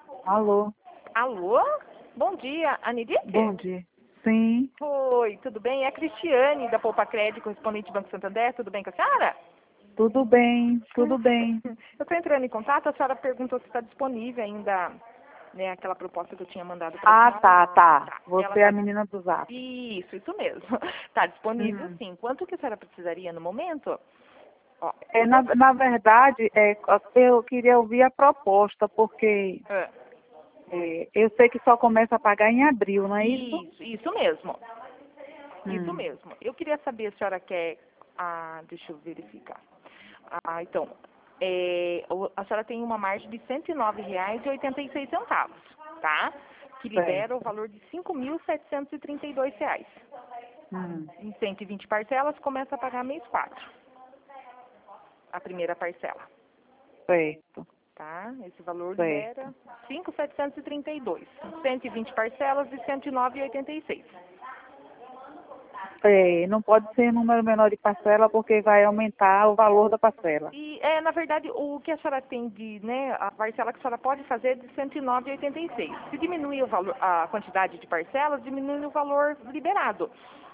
Alô? Alô? Bom dia, Anidite? Bom dia. Sim, Oi, tudo bem? É a Cristiane, da Poupa Crédito, correspondente do Banco Santander. Tudo bem com a senhora? tudo bem, tudo bem. Eu estou entrando em contato, a senhora perguntou se está disponível ainda, né, aquela proposta que eu tinha mandado para a Ah, senhora. tá. Ela Você é a menina do Zap. Isso mesmo. Está disponível Uhum. sim. Quanto que a senhora precisaria no momento? Ó, Na verdade, eu queria ouvir a proposta, porque ah, eu sei que só começa a pagar em abril, não é isso? isso mesmo. Isso Hum. mesmo. Eu queria saber se a senhora quer. Deixa eu verificar. Então, a senhora tem uma margem de R$ 109,86, tá? Que libera o Certo. valor de R$ 5.732. Hum. Em 120 parcelas, começa a pagar mês 4, a primeira parcela, Certo, tá? Esse valor certo. libera 5.732. 120 parcelas de R$ 109,86. Não pode ser número menor de parcela porque vai aumentar o valor da parcela. E, na verdade, o que a senhora tem de, né, a parcela que a senhora pode fazer é de R$ 109,86. Se diminuir o valor, a quantidade de parcelas, diminui o valor liberado.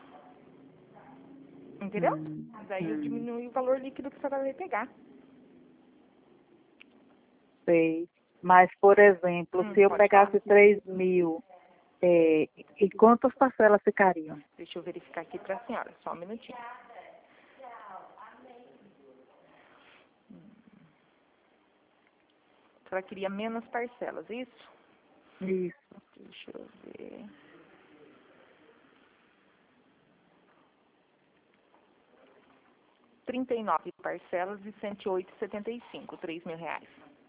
Entendeu? Daí Hum. diminui o valor líquido que a senhora vai pegar. Sei. Mas, por exemplo, se eu Pode falar. pegasse 3.000, e quantas parcelas ficariam? Deixa eu verificar aqui para a senhora, só um minutinho. A senhora queria menos parcelas, isso? Isso. Deixa eu ver. R$ 39 parcelas de R$ 108,75, R$ 3.000.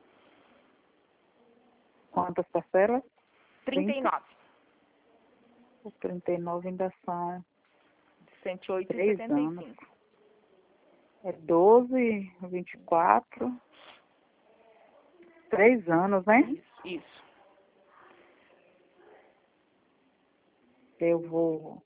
Quantas parcelas? 30? 39, Os 39 ainda são de 3 anos. 108,75. É 12, 24, 3 anos, né? Isso. Eu vou,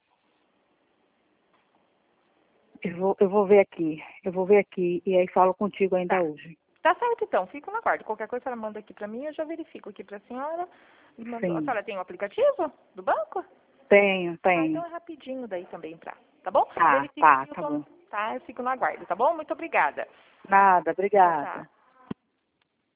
eu vou ver aqui. Eu vou ver aqui e aí falo contigo ainda Tá. hoje. Tá certo, então. Fico na guarda. Qualquer coisa ela manda aqui pra mim, eu já verifico aqui pra senhora. A Sim. senhora tem o aplicativo do banco? Tenho, Então tenho. é rapidinho daí também pra. Tá bom? Tá, Verifico tá, aqui o tá tom. bom. Tá? Eu fico na guarda, tá bom? Muito obrigada. Nada, Tchau, tchau. obrigada.